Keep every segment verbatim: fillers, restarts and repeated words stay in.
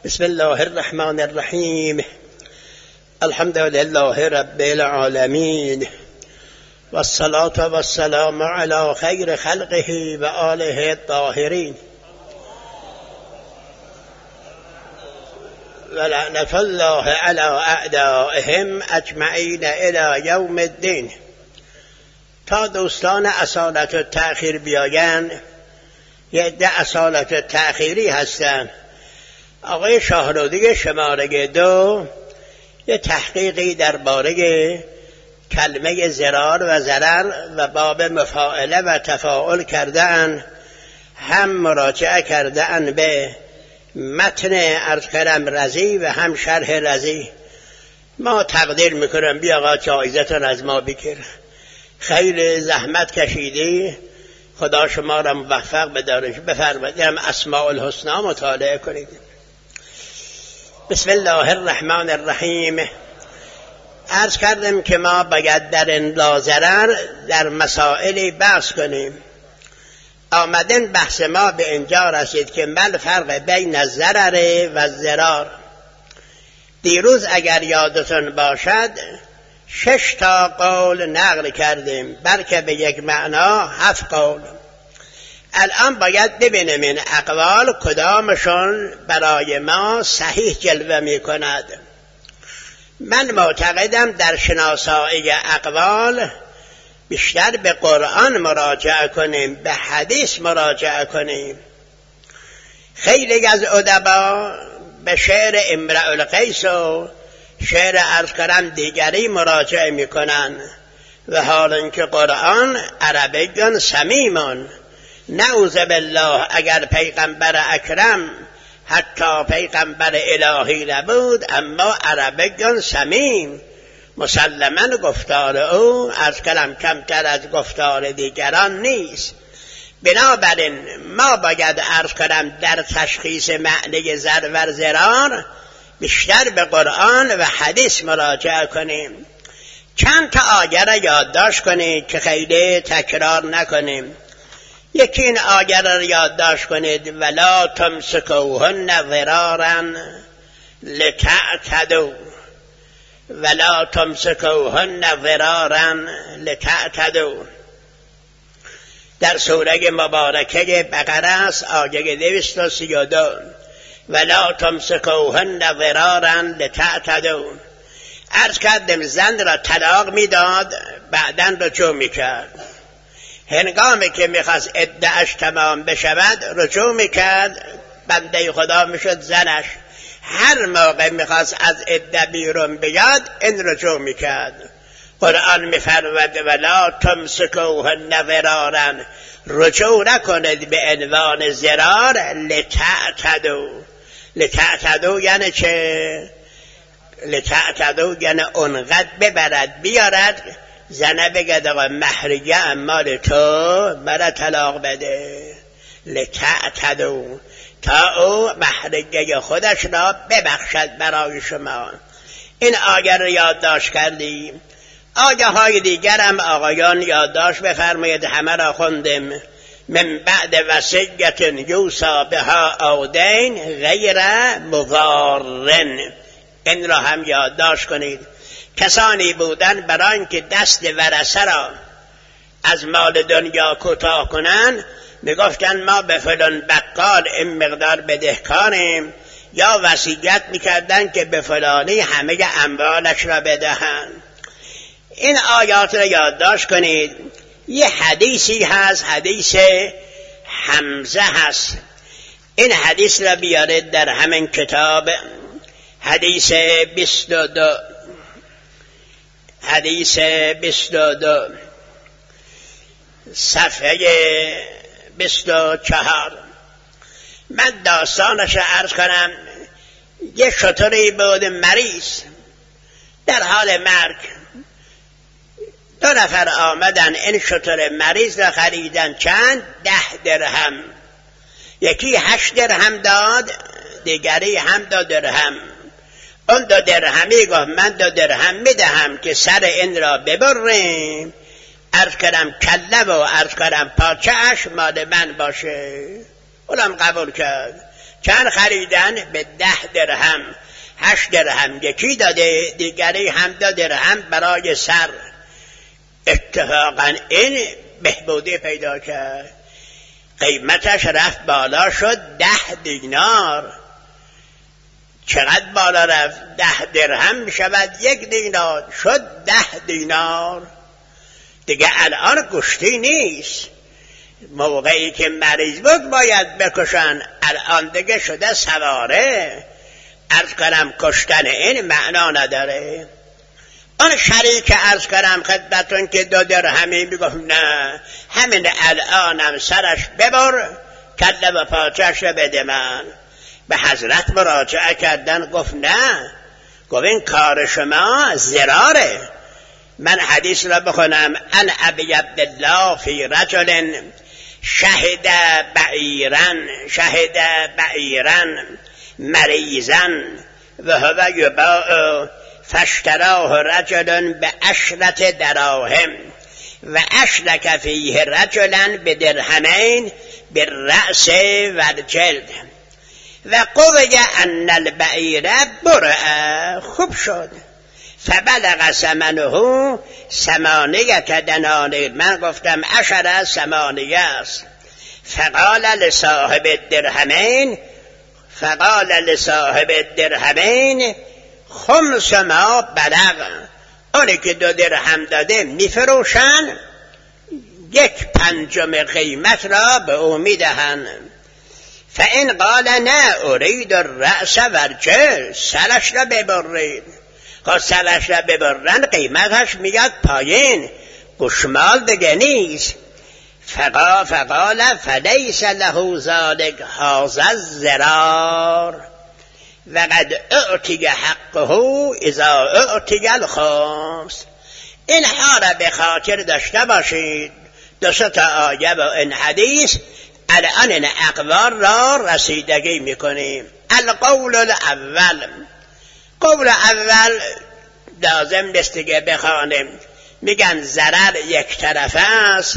بسم الله الرحمن الرحیم. الحمد لله رب العالمین و الصلاة و السلام علی خیر خلقه و آله الطاهرین و لعنت الله علی اعدائهم اجمعین الی یوم الدین. تا دوستان اصالت و تأخیر بیایند، یه عده اصالت و تأخیری هستند. آقای شاهرودی شماره دو یه تحقیقی درباره کلمه ضرار و ضرر و باب مفاعله و تفاعل کردن، هم مراجعه کردن به متن عرض کردم رضی و هم شرح رضی. ما تقدیر میکنم بیا آقا جایزتون از ما بگیر، خیلی زحمت کشیدی، خدا شما را موفق بدارش. بفرمایید اسماء الحسنا مطالعه کنید. بسم الله الرحمن الرحیم. عرض کردم که ما باید در لا ضرر در مسائلی بحث کنیم. آمدن بحث ما به اینجا رسید که ما الفرق بین الضرر و الضرار. دیروز اگر یادتون باشد شش تا قول نقل کردیم، بلکه به یک معنا هفت قول. الان باید ببینیم این اقوال کدامشون برای ما صحیح جلوه می کند. من معتقدم در شناسایی اقوال بیشتر به قرآن مراجعه کنیم، به حدیث مراجعه کنیم. خیلی از ادبا به شعر امرؤ القیس و شعر عرض کردم دیگری مراجعه می کنن، و حال اینکه قرآن عربیان صمیمون. نعوذ بالله اگر پیغمبر اکرم حتی پیغمبر الهی نبود، اما عربیان صمیم. مسلماً گفتار او از کلم کمتر از گفتار دیگران نیست. بنابراین ما باید عرض کنم در تشخیص معنی ضرر و ضرار بیشتر به قرآن و حدیث مراجعه کنیم. چند تا آیه را یادداشت کنید که خیلی تکرار نکنیم. یکی این آیه را یادداشت کنید: ولا تمسکوهن ضرارا لتعتدوا، ولا تمسکوهن ضرارا لتعتدوا. در سوره مبارکه بقره است، آیه دویست و سی و دو. ولا تمسکوهن ضرارا لتعتدوا. عرض کردم زن را طلاق میداد، بعداً رجوع میکرد. هنگامی که میخواست عده‌اش تمام بشود رجوع میکرد، بنده خدا میشد زنش. هر موقع میخواست از عده بیرون بیاد این رجوع میکرد. قرآن میفرمود ولا تمسکوهن ضرارا، رجوع نکنید به عنوان ضرار. لتعتدوا، لتعتدوا یعنی چه؟ لتعتدوا یعنی اونقدر ببرد بیارد زنه بگد آقا مهریه مال تو، مرا طلاق بده. لتعتدوا، تا او مهریه خودش را ببخشد برای شما. این آیه را یادداشت کردیم. آیه های دیگر هم آقایان یادداشت بفرمایید، همه را خوندیم. من بعد وصیت یوصی بها او دین غیر مضارن، این را هم یادداشت کنید. کسانی بودن برای اینکه دست ورثه را از مال دنیا کوتاه کنن میگفتن ما به فلان بقال این مقدار بدهکاریم، یا وصیت میکردن که به فلانی همه اموالش را بدهن. این آیات را یادداشت کنید. یه حدیثی هست، حدیث حمزه هست. این حدیث را بیارید در همین کتاب، حدیث بیست و دو، حدیث بیست و دو صفحه بیست و چهار. من داستانش رو عرض کنم. یه شتری بود مریض در حال مرگ. دو نفر آمدن این شتر مریض را خریدن. چند؟ ده درهم. یکی هشت درهم داد، دیگری هم دو درهم. اون دو درهمی گفت من دو درهم میدهم که سر این را ببریم، عرض کردم کله و عرض کردم پاچه‌اش مال من باشه. اونم قبول کرد. چند خریدن؟ به ده درهم. هشت درهم یکی داده، دیگری هم دو درهم برای سر. اتفاقا این بهبودی پیدا کرد، قیمتش رفت بالا، شد ده دینار. چقدر بالا رفت؟ ده درهم می شود یک دینار، شد ده دینار. دیگه الان گشتی نیست. موقعی که مریض بود باید بکشن، الان دیگه شده سواره. عرض کنم کشتن این معنا نداره. آن شریک عرض کنم خدمتون که دو درهمی میگفت نه، همین الانم سرش ببر، کله و پاچش رو بده من. به حضرت مراجعه کردن، گفت نه، گفت این کار شما ضراره. من حدیث را بخونم. ان ابی عبدالله فی رجل شهد بعیرا شهد بعیرا مریضا و هو یباع فاشتراه رجل به عشرة دراهم و اشرک فیه رجلا به درهمین بالرأس و الجلد و قوی ان البعیر برع. خوب شد. فبلغ ثمنه ثمانیة دنانیر. من گفتم عشره ثمانیه است. فقال لصاحب الدرهمین فقال لصاحب الدرهمین خمس ما بلغ. اونی که دو درهم داده میفروشن، یک پنجم قیمت را به او میدهن. فإن قال نه ارید الرأس و الجلد، سرش را ببرید. خب سرش را ببرن قیمتش میاد پایین، گوشمال دیگه نیست. فقا فقال فلیس له ذلک هذا الضرار وقد اعطی حقه اذا اعطی الخمس. اینها را به خاطر داشته باشید. دو تا آیه و این حدیث الان این اقوال را رسیدگی میکنیم. القول الاول، قول اول لازم نیست که بخوانیم. میگن ضرر یک طرفه است،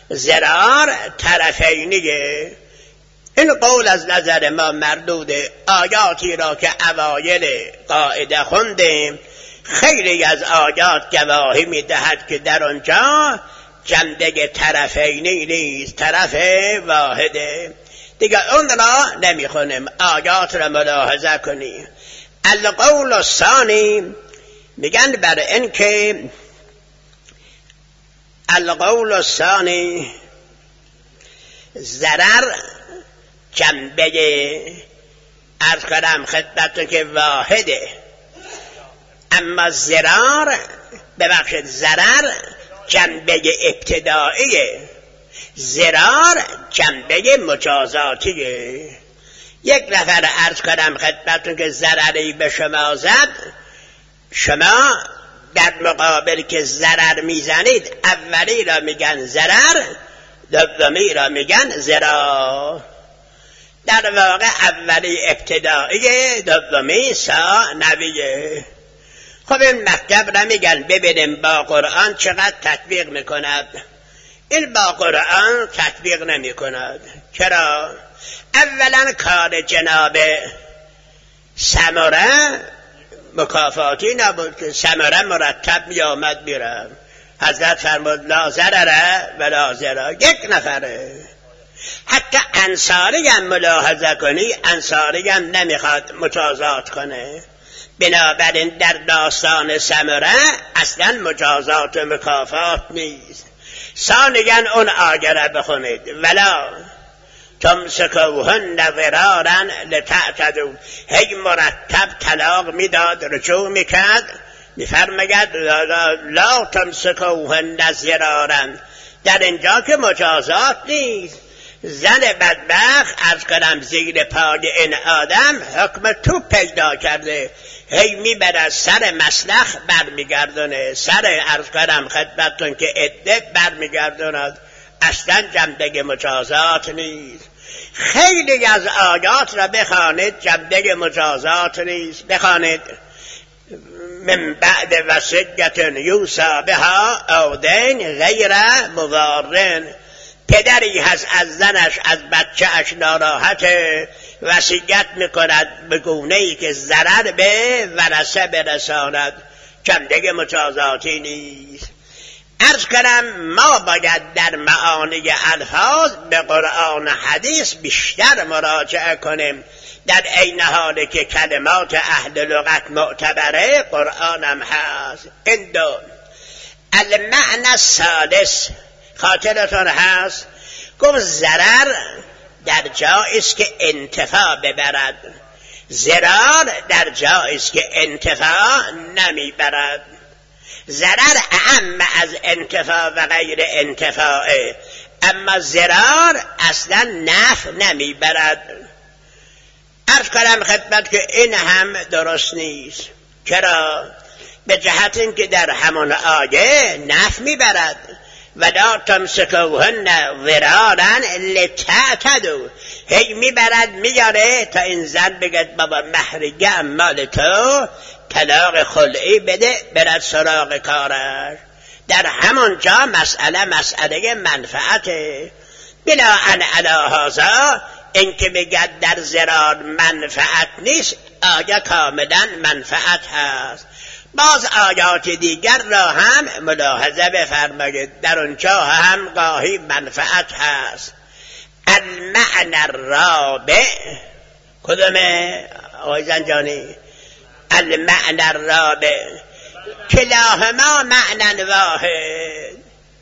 ضرار طرفینیه. این قول از نظر ما مردوده. آیاتی را که اوایل قاعده خوندیم، خیلی از آیات گواهی میدهد که در آنجا جنبه طرفینی نیست، طرف واحده. دیگه اون را نمیخونیم، آیات را ملاحظه کنیم. القول الثانی، میگن بر این که القول الثانی ضرر جنبه عرض کنم خدمتون که واحده، اما ضرر ببخشید ضرر جنبه ابتداییه، ضرر جنبه مجازاتیه. یک نفر عرض کنم خدمتون که ضرری به شما زد، شما در مقابل که ضرر میزنید، اولی را میگن ضرر، دومی را میگن ضرار. در واقع اولی ابتداییه، دومی ثانویه. خب این مکتب را میگن ببینیم با قرآن چقدر تطبیق میکند. این با قرآن تطبیق نمیکند. چرا؟ اولا کار جناب سمره مکافاتی نبود که سمره مرتب می آمد میرم. حضرت فرمود لا ضرر ولا ضرار، یک نفره. حتی انصاری هم ملاحظه کنی، انصاری هم نمیخواد مجازات کنه. بنابراین در داستان سمره اصلا مجازات و مکافات نیست. ثانیاً اون آیه را بخونید، ولا تمسکوهن ضرارا لتعتدوا. هی مرتب طلاق میداد، رجوع میکرد، میفرماید لا تمسکوهن ضرارا. در اینجا که مجازات نیست. زن بدبخت عرض کنم زیر پای این آدم حکم تو پیدا کرده، هی میبرد سر مسلخ برمیگردونه، سر عرض کنم خدمتون که عده برمیگردوند. اصلا جنبه مجازات نیست. خیلی از آیات را بخوانید، جنبه مجازات نیست. بخوانید من بعد وصیت یوصی بها او دین غیر مضار. پدری هست از زنش از بچهش ناراحته، وصیت میکند به گونه‌ای که ضرر به ورثه برساند، جمله متضادی نیست. عرض کنم ما باید در معانی الفاظ به قرآن و حدیث بیشتر مراجعه کنیم، در عین حالی که کلمات اهل لغت معتبره، قرآن هم هست. این دو. المعنی الثالث خاطرتون هست گفت ضرر در جایی است که انتفاع ببرد، ضرر در جایی است که انتفاع نمیبرد. ضرر اعم از انتفاع و غیر انتفاعه، اما ضرر اصلا نفع نمیبرد. عرض کنم خدمت که این هم درست نیست. چرا؟ به جهت اینکه در همون آیه نفع میبرد، ولا تمسکوهن ضرارا لتعتدوا، هی میبرد میاره تا این زن بگد بابا مهریه مال تو، طلاق خلعی بده برد سراغ کارش. در همون جا مسئله مسئله منفعته. بلا ان علی هذا این که بگد در ضرار منفعت نیست، آیه کاملا منفعت هست. باز آیات دیگر را هم ملاحظه بفرمایید، در اونجا هم گاهی منفعت هست. المعنی الرابع کدومه آقای زنجانی؟ المعنی الرابع کلاهما معنی واحد،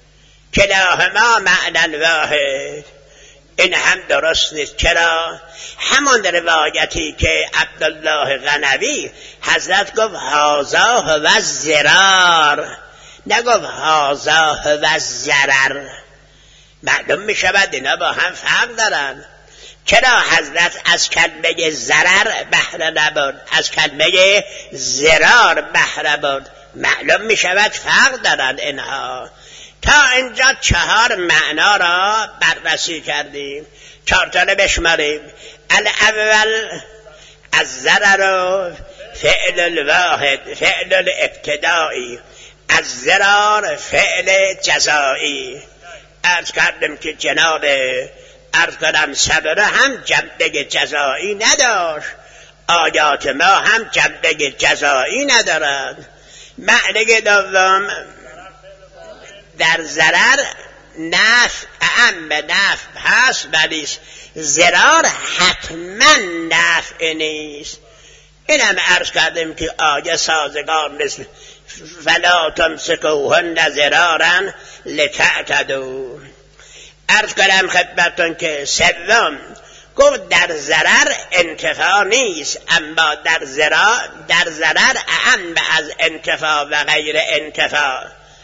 کلاهما معنی واحد. این هم درست نیست. چرا؟ همون روایتی که عبدالله غنوی حضرت گفت هازا و ضرار، نگفت هازا و ضرر. معلوم می شود اینا با هم فرق دارن. چرا حضرت از کلمه ضرر بهره نبرد، از کلمه ضرار بهره برد؟ معلوم می شود فرق دارن اینها. تا اینجا چهار معنا را بررسی کردیم، چهار تا رو بشماریم. الاول از ضرر فعل الواحد، فعل الابتدایی، از ضرار فعل جزایی. عرض کردم که جناب عرض کردم صبر هم جنبه جزایی نداشت، آیات ما هم جنبه جزایی ندارد. معنی دوم در ضرر نفع اعم نفع هست، ولی ضرار حتما نفع نیست. این هم عرض کردیم که آیه سازگار مثل فلا تمسکوهن ضرارا لتعتدوا. عرض کردم خدمتون که سوم گفت در ضرر انتفاع نیست، اما در ضرر در ضرر اعم از انتفاع و غیر انتفاع،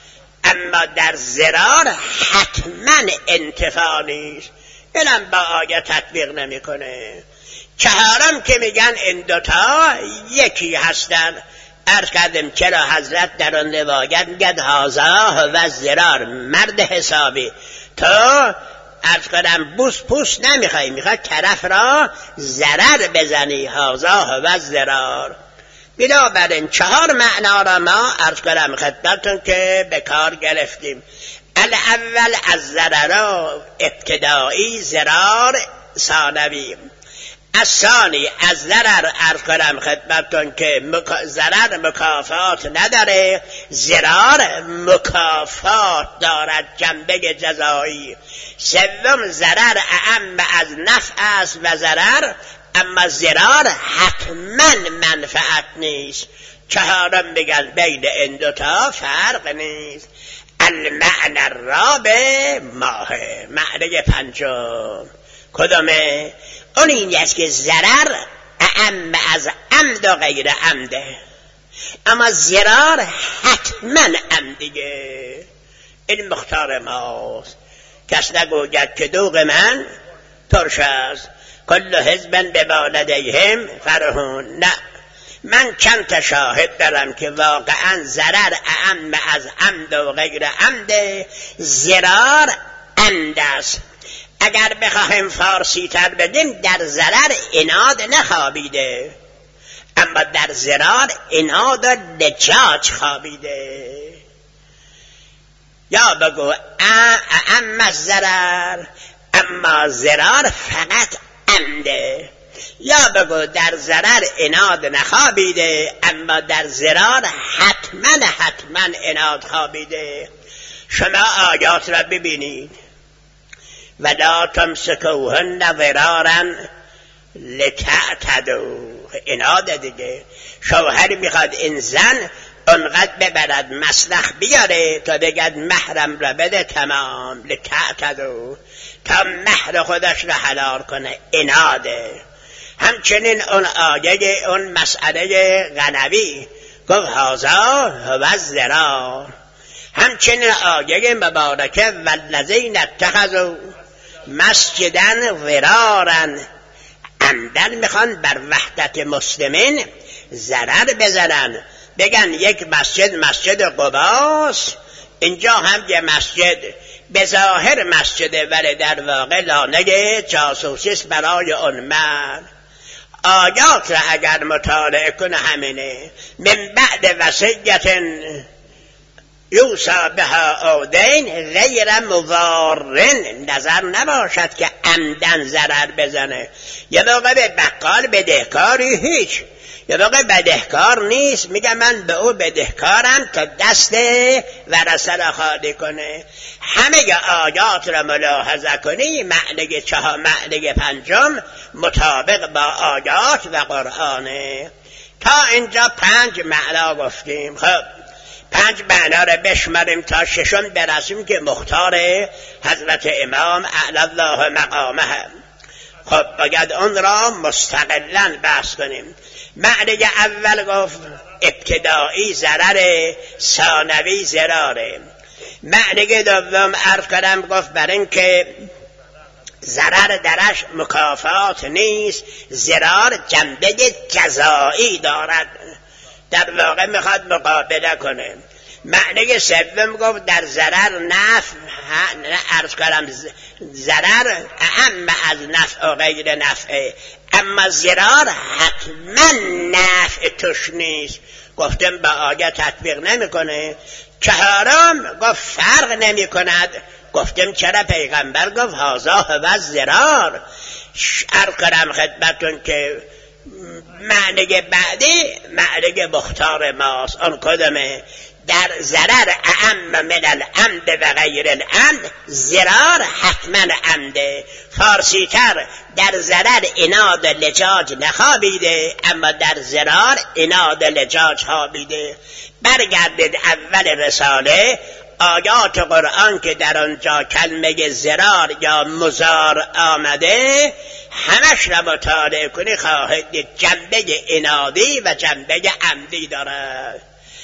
اما در ضرار حتما انتفاع نیست. اینم با آیه تطبیق نمیکنه. چهارم که میگن این دوتا یکی هستن. عرض کردم چرا حضرت در آن روایت میگن هازا و ضرار، مرد حسابی تو عرض کردم بوس پوس نمیخوای، میخوای طرف را ضرر بزنی، هازا و ضرار. بنابراین چهار معنا را ما عرض کردم خدمتتون که به کار گرفتیم. الاول از ضرر ابتدایی، ضرار ثانوی. الثانی از ضرر عرض کردم خدمتتون که مک... ضرر مکافات نداره، ضرار مکافات دارد، جنبه جزایی. سوم ضرر اعم از نفع است و ضرر، اما ضرار حتما منفعت نیست. چهارم بگن بین این دوتا فرق نیست. المعنی الرابع ماهه، معنی پنجم کدومه؟ اون این است که ضرر اعم از عمد و غیر عمده، اما ضرار حتما عمدیه. این مختار ماست. کس نگوید که دوغ من ترش است، کل حزب ببالدیهم فرحون. نه، من چند تا شاهد دارم که واقعا ضرر اعم از عمد و غیر عمد، ضرار عمد است. اگر بخواهیم فارسی تر بدیم، در ضرر عناد نخوابیده، اما در ضرار عناد و لجاج خوابیده. یا بگو اعم از ضرر، اما ضرار فقط عمده. یا بگو در ضرر عناد نخوابیده، اما در ضرار حتما حتما عناد خوابیده. شما آیات را ببینید. ولا تمسکوهن ضرارا لتعتدوا، عناد دیگه. شوهر میخواد این زن اونقدر ببرد مسلخ بیاره تا بگد محرم را بده تمام، لتعتدوا، تا مهر خودش را حلال کنه، عناده. همچنین اون آیه اون مسئله غنوی گفت هذا هو الضرار. همچنین آیه مبارکه والذین اتخذوا مسجدا ضرارا، عمدن میخوان بر وحدت مسلمین ضرر بزنن، بگن یک مسجد مسجد قباست، اینجا هم یه مسجد به ظاهر مسجده ولی در واقع لانه جاسوسی برای اون مرد. آیات را اگر مطالعه کنه همینه. من بعد وصیت یوصی بها او دین غیر مضارن، نظر نباشد که عمدن ضرر بزنه. یه موقع به بقال بدهکاری هیچ، یه موقع بدهکار نیست، میگه من به او بدهکارم تا دست ورثه را خالی کنه. همه آیات را ملاحظه کنی، معنی چهار معنی پنجم مطابق با آیات و قرآنه. تا اینجا پنج معنا گفتیم. خب پنج معنا را بشمریم تا ششم برسیم که مختار حضرت امام اعلی الله مقامه هم. خب باید اون را مستقلاً بحث کنیم. معنی اول گفت ابتدایی ضرر، ثانوی ضراره. معنی دوم عرض کردم گفت بر این که ضرر درش مکافات نیست، ضرار جنبه جزایی دارد، در واقع میخواد مقابله کنه. معنی سوم گفت در ضرر نفع، عرض کردم ضرر اهم از نفع و غیر نفع، اما ضرار حتما نفع توش نیست. گفتم با آیه تطبیق نمیکنه. چهارم گفت فرق نمی کند. گفتم چرا پیغمبر گفت هذا هو الضرار. عرض کردم خدمتون که معنی بعدی معنی مختار ماست. آن کدامه؟ در ضرر اعم من العمد و غیر العمد، ضرار حتما عمده. فارسی تر در ضرر عناد لجاج نخوابیده، اما در ضرار عناد لجاج خوابیده. برگردید اول رساله، آیات قرآن که در آنجا کلمه ضرار یا مضار آمده همش را مطالعه کنی، خواهد جنبه عنادی و جنبه عمدی دارد.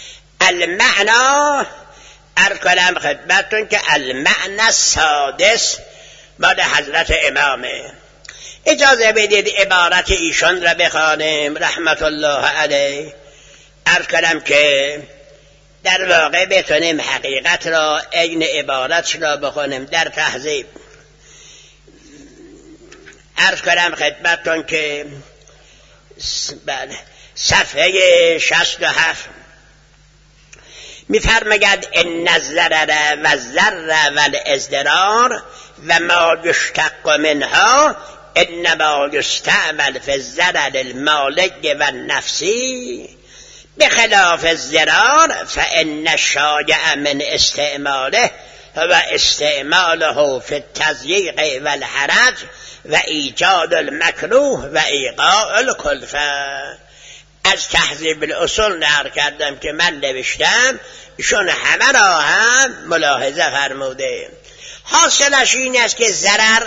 المعنا عرض کنم خدمتون که المعنى سادس بعد حضرت امامه. اجازه بدید عبارت ایشان را بخوانیم رحمت الله علیه. عرض کنم که در واقع بتونیم حقیقت را عین عبارت را بخونیم در تهذیب. عرض کنم خدمتون که بله صفحه شصت و هفت میفرماید ان الضرر و الضر و الازدرار و ما یشتق منها انما یستعمل فی الضرر المالي و النفسی بخلاف الضرار فان الشایع من استعماله و استعماله فی التضییق و الحرج و ایجاد المکروه و ایقاع الکلفه. از تهذیب الاصول نقل کردم که من نوشتم، ایشون همه را هم ملاحظه فرموده. حاصلش این است که ضرر،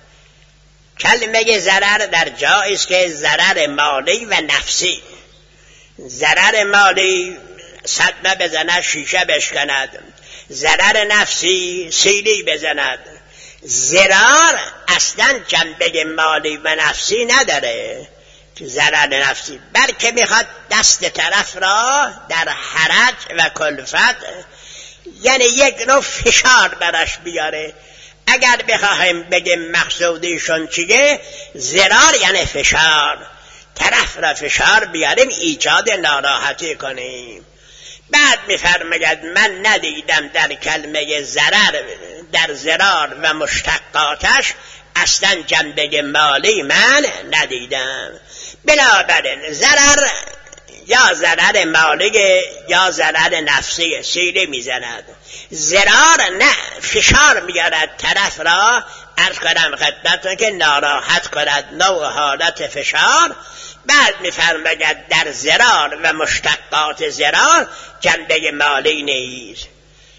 کلمه ضرر در جایی است که ضرر مالی و نفسی. ضرر مالی صدمه بزند شیشه بشکند، ضرر نفسی سیلی بزند. ضرر اصلا جنبه مالی و نفسی نداره، ضرر نفسی، بلکه میخواد دست طرف را در حرج و کلفت، یعنی یک نوع فشار برش بیاره. اگر بخواهیم بگیم مقصودیشون چیه، ضرر یعنی فشار، طرف را فشار بیاریم، ایجاد ناراحتی کنیم. بعد میفرماید من ندیدم در کلمه ضرر، در ضرر و مشتقاتش اصلا جنبه مالی من ندیدم. بنابراین ضرر یا ضرر مالی یا ضرر نفسی سیلی میزند. ضرر نه، فشار میارد طرف را، عرض کنم خدمتتون که ناراحت کند، نوع حالت فشار. بعد میفرماید در ضرر و مشتقات ضرر جنبه مالی نیست.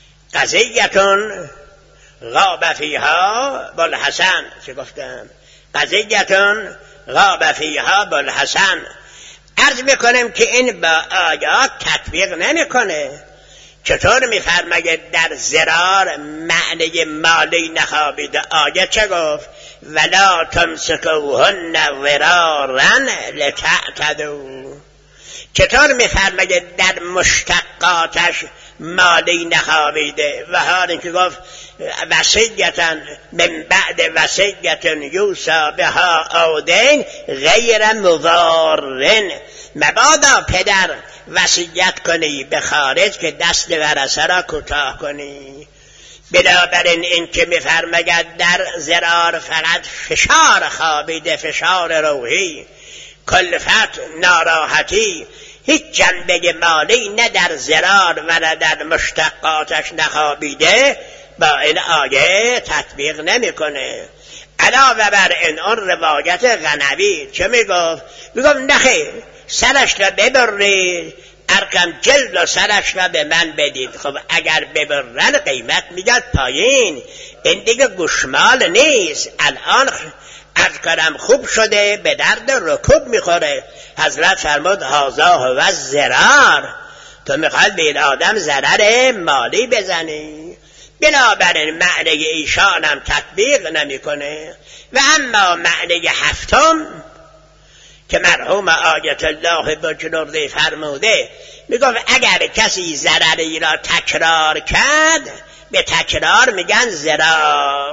قضیتون غاب فیها بوالحسن، چه گفتم؟ قضیتون غاب فیها بوالحسن. عرض میکنم که این با آیات تطبیق نمیکنه. چطور میفرماید در ضرر معنی مالی نخوابیده؟ آیه چه گفت؟ ولا تمسکوهن ضرارا لتعتدوا. چطور میفرماید در مشتقاتش مالی نخوابیده؟ و حال اینکه گفت وصیتا من بعد وصیتا یوصی بها او دین غیر مضار. مبادا پدر وصیت کنی به خارج که دست ورثه را کوتاه کنی. بنابراین این که میفرماید در ضرار فقط فشار خوابیده، فشار روحی، کلفت، ناراحتی، هیچ جنبه مالی نه در ضرار و نه در مشتقاتش نخوابیده، با این آیه تطبیق نمیکنه. علاوه بر این اون روایت غنوی چه میگفت؟ میگفت نخیر، سرش را ببرید، ارکم جلد و سرش را به من بدید. خب اگر ببرن قیمت میاد پایین، این دیگه گوشمال نیست. الان از کرم خوب شده، به درد رکوب میخوره. حضرت فرمود هازا و ضرر، تو میخواد به این آدم ضرر مالی بزنی. بنابراین معنی ایشان هم تطبیق نمیکنه. و اما معنی هفتم که مرحوم آیت الله بجنوردی فرموده، میگفت اگر کسی ضرری را تکرار کرد، به تکرار میگن ضرر.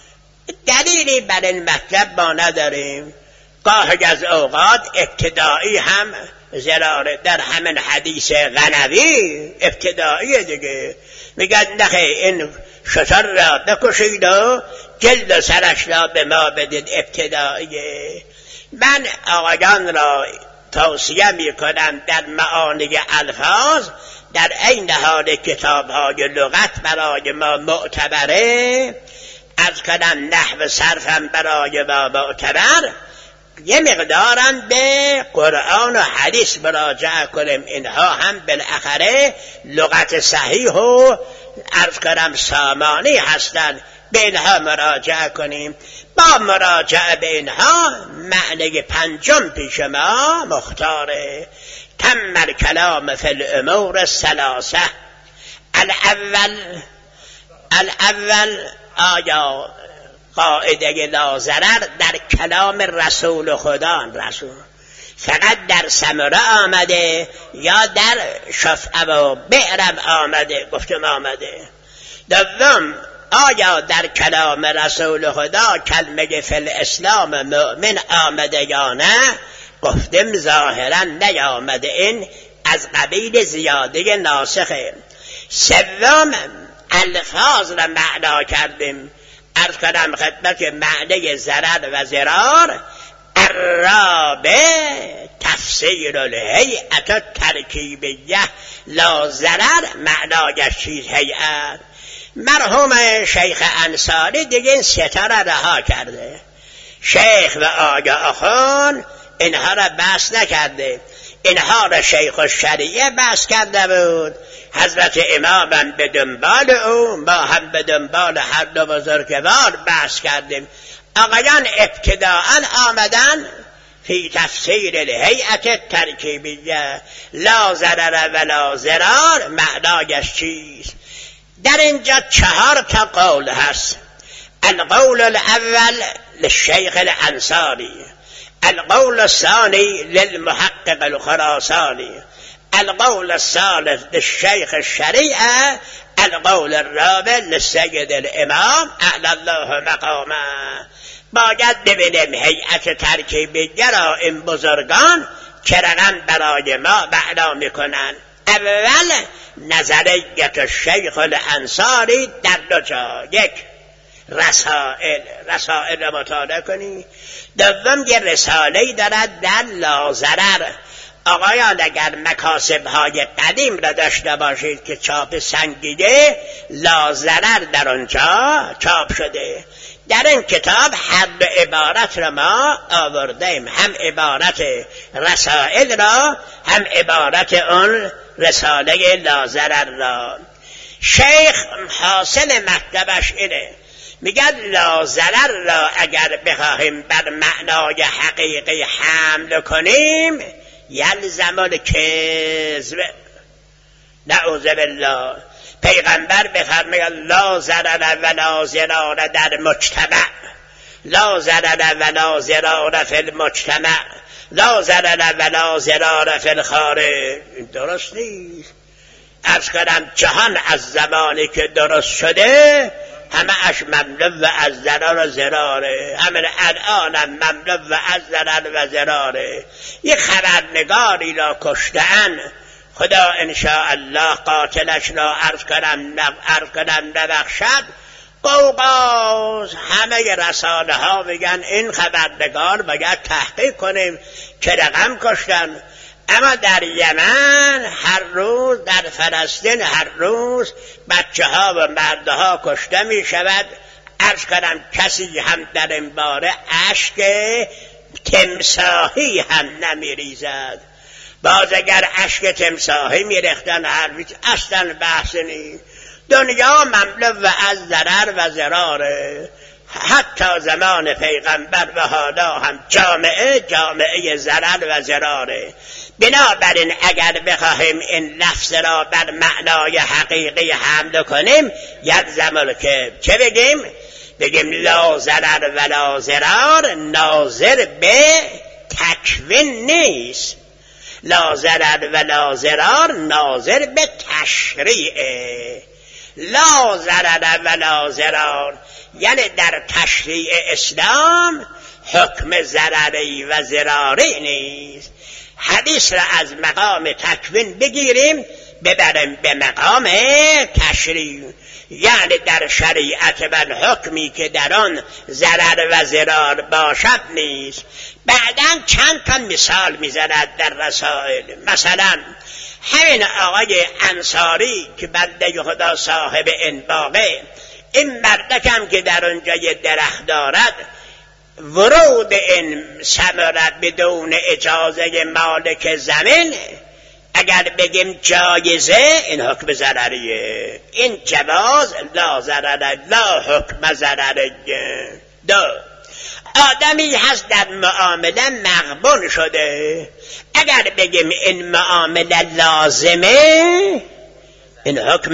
دلیلی بر این مطلب ما نداریم. گاهی از اوقات ابتدایی هم ضرر. در همین حدیث غنوی ابتدایی دیگه میگن نخه این شتر را بکشید و جلد سرش را به ما بدید. ابتداییه. من آقایان را توصیه میکنم در معانی الفاظ، در این حال کتاب های لغت برای ما معتبره، از کنم نحو صرفم برای ما معتبر، یه مقدارم به قرآن و حدیث مراجعه کنیم. اینها هم بالاخره لغت صحیح و عرض کنم سامانی هستند، به اینها مراجعه کنیم. با مراجعه به اینها معنی پنجم پیش ما مختاره. تم الکلام فی الامور الثلاثه. الاول الاول آیا قاعده لا ضرر در کلام رسول خدا رسول فقط در سمره آمده یا در شفعه و بعرم آمده؟ گفتم آمده. دوم آیا در کلام رسول خدا کلمه فی الاسلام مؤمن آمده یا نه؟ گفتم ظاهرا نیامده، این از قبیل زیاده ناسخه. سوم الفاظ را معنا کردیم. عرض کنم خدمت معنی ضرر و ضرار. الرابع تفسیر الهیئت ترکیبیه. لا ضرر معنایش چیز هیئت. مرحوم شیخ انصاری دیگه این ستاره رها کرده. شیخ و آقا خان اینها را بحث نکرده. اینها را شیخ الشریعه بحث کرده بود. حضرت امامم به دنبال او، ما هم به دنبال هر دو بزرگوار بحث کردیم. آقایان ابتداء آمدن فی تفسیر الهیئت ترکیبیه. لا ضرر ولا ضرار معنایش چیست؟ در اینجا چهار تا قول هست. القول الاول للشیخ الانصاری، القول الثاني للمحقق الخراساني، القول الثالث للشيخ الشريعة، القول الرابع للسيد الامام اعلی الله مقامه. باید ببینیم هیئت ترکیبیه را این بزرگان که رقم برای ما معنا میکنن. اول نظریت الشیخ الانصاری در دو جا. یک رسائل رسائل را مطالعه کنی. دوم یه رساله‌ای دارد در لاضرر. آقایان اگر مکاسب‌های قدیم را داشته باشید که چاپ سنگیه، لاضرر در آنجا چاپ شده. در این کتاب هر دو عبارت را ما آوردیم، هم عبارت رسائل را هم عبارت اون رساله لاضرر را. شیخ حاصل مطلبش اینه، میگن لاضرر را اگر بخواهیم بر معنای حقیقی حمل کنیم یلزم الکذب، نعوذ بالله. پیغمبر بفرماید لا ضرر ولا ضرار در مجتمع، لا ضرر ولا ضرار فی المجتمع، لا ضرر ولا ضرار فی الخارج. این درست نیست. عرض کردم جهان از زمانی که درست شده همه اش مملو و از ضرر و ضراره، همه الان هم مملو و از ضرر و ضراره. یک خبرنگاری را کشتن، خدا انشاءالله قاتلش را عرض کنم عرض کنم نبخشد. قوقاز همه رساله ها میگن این خبرنگار باید تحقیق کنیم که رقم کشتن. اما در یمن هر روز، در فلسطین هر روز بچه ها و مرده ها کشته می شود. عرض کنم کسی هم در این باره اشک تمساحی هم نمی ریزد. باز اگر اشک تمساحی می ریختن اصلا بحث نیست. دنیا مملو و از ضرر و ضراره، حتی زمان پیغمبر و حالا هم جامعه جامعه ضرر و ضراره. بنابراین اگر بخواهیم این لفظ را بر معنای حقیقی حمل کنیم یلزم الکذب. چه بگیم؟ بگیم لا ضرر ولا ضرار ناظر به تکوین نیست، لا ضرر ولا ضرار ناظر به تشریعه. لا ضرر ولا ضرار یعنی در تشریع اسلام حکم ضرری و ضراری نیست. حدیث را از مقام تکوین بگیریم ببریم به مقام تشریع، یعنی در شریعت و حکمی که در آن ضرر و ضرار باشد نیست. بعداً چند تا مثال میزند در رسائل. مثلا همین آقای انصاری که بنده خدا صاحب این باغه، این مردکم که در اونجا یه درخت دارد، ورود این ثمره بدون اجازه مالک زمین اگر بگیم جایزه این حکم ضرریه. این جواز لا ضرر لا حکم ضرریه. دو، آدمی هست در معامله مغبون شده، اگر بگیم این معامله لازمه این حکم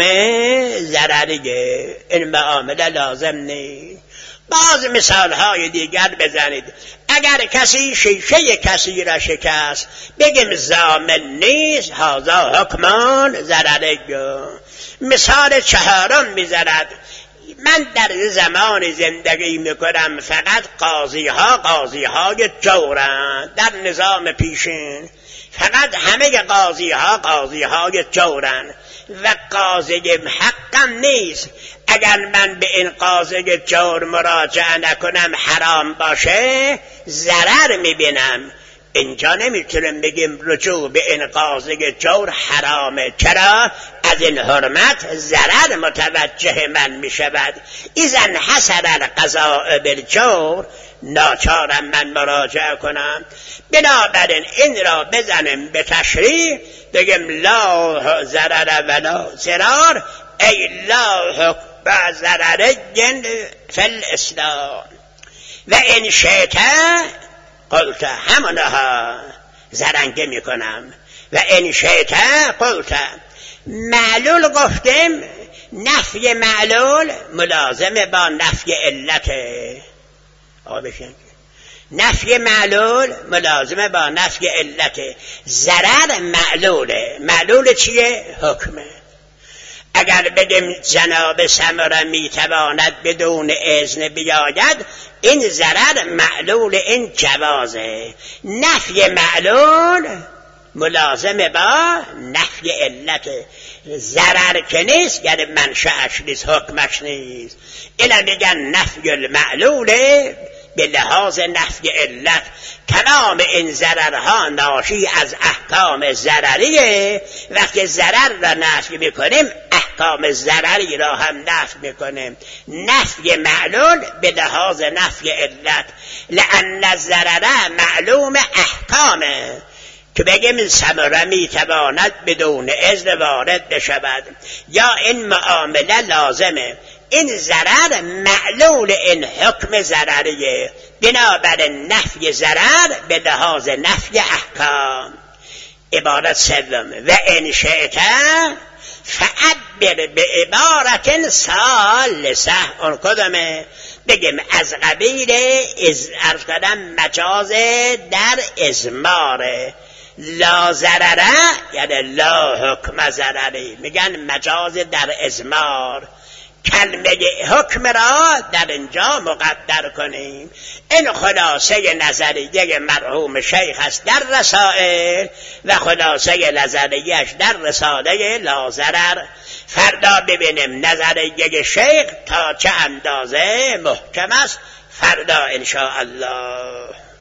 ضرریه، این معامله لازم نیست. باز مثال های دیگر بزنید. اگر کسی شیشه کسی را شکست بگیم ضامن نیست، هذا حکمان ضرریه. مثال چهارم میزند. من در زمان زندگی میکنم فقط قاضی ها قاضی های جورند در نظام پیشین، فقط همه قاضی ها قاضی های جورند و قاضی حقم نیست. اگر من به این قاضی جور مراجعه نکنم حرام باشه ضرر میبینم. اینجا نمیتونم بگیم رجوع به این قاضی جور حرامه. چرا؟ از این حرمت ضرر متوجه من میشود. اذن حصل القضاء بالجور، ناچارم من مراجعه کنم. بنابراین این را بزنیم به تشریع، بگیم لا ضرر ولا ضرار ای لا حکم ضرر فی الاسلام و ان شئت قلت همونها زرنگه میکنم و ان شئت قلت. معلول گفتیم نفی معلول ملازم با نفی علته. آقا بشن نفی معلول ملازمه با نفی علته. ضرر معلوله. معلول چیه؟ حکمه. اگر بگیم جناب ثمره میتواند بدون اذن بیاید، این ضرر معلول این جوازه. نفی معلول ملازمه با نفی علته. ضرر که نیست یعنی منشأش نیست، حکمش نیست. اینا میگن نفی المعلوله به لحاظ نفی علت. تمام این ضررها ناشی از احکام ضرریه. وقتی ضرر را نفی میکنیم احکام ضرری را هم نفی میکنیم. نفی معلول به لحاظ نفی علت، لأن الضرر معلوم احکامه، که بگیم ثمره میتواند بدون اذن وارد بشود یا این معامله لازمه. این ضرر معلول این حکم ضرریه، بنابراین نفی ضرر به لحاظ نفی احکام. عبارت سوم و ان شئت فعبر به عبارت ثالثه. اون کدومه؟ بگیم از قبیل از عرض کردم مجاز در ازماره. لا ضرره یعنی لا حکم ضرری، میگن مجاز در ازمار. کلمه حکم را در اینجا مقدر کنیم. این خلاصه نظریه مرحوم شیخ است در رسائل و خلاصه نظریهش در رساله لا ضرر. فردا ببینیم نظریه شیخ تا چه اندازه محکم است. فردا ان شاء الله.